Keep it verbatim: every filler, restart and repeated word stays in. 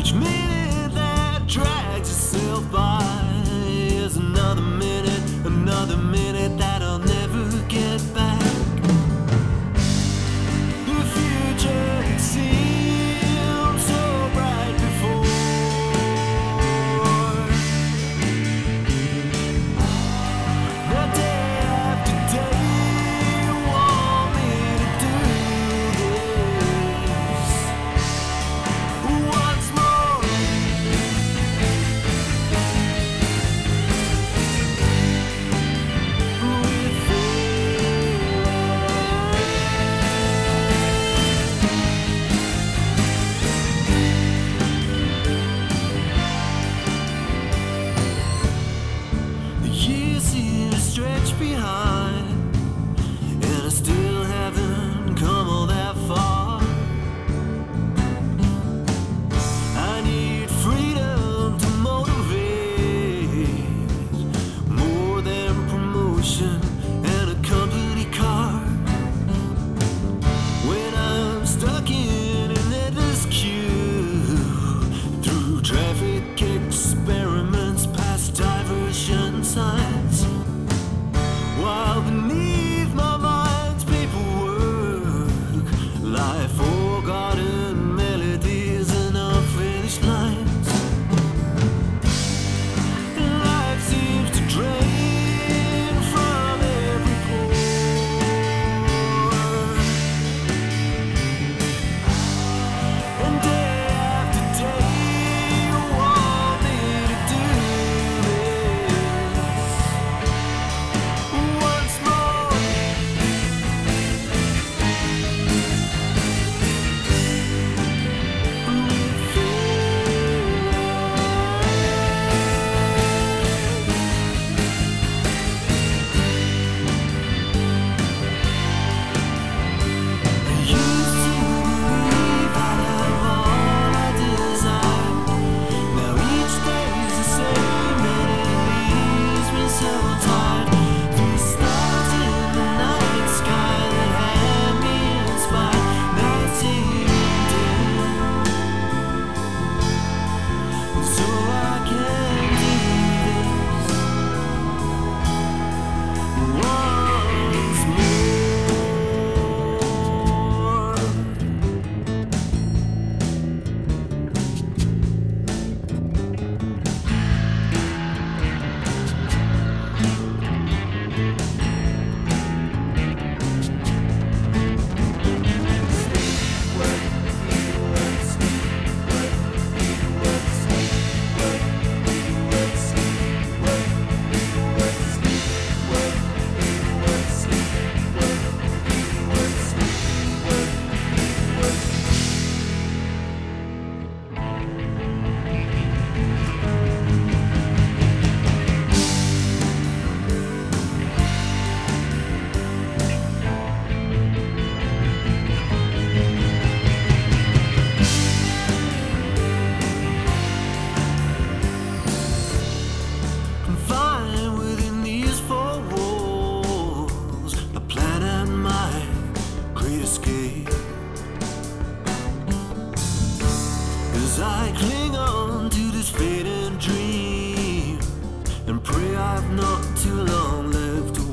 Each minute that drags itself by is another minute, another minute that I'll never get back. The future it seemed so bright before. Now day after day you want me to do this once more. With the years seem to stretch behind, and I still haven't come all that far. I need freedom to motivate, more than promotion and a company car. When I'm stuck in an endless queue, through traffic experiments past diversion signs, while beneath my mind's paperwork lie forgotten melodies and unfinished lines. Life seems to drain from every pore, and day after day you want me to do this once more. I used to believe I'd have all I desire. Now each day's the same and it leaves me so tired. These stars in the night sky that had me inspired now seem dim, so I can do this once more. Confined within these four walls, a plan and my great escape. As I cling on to this fading dream and pray I've not too long left to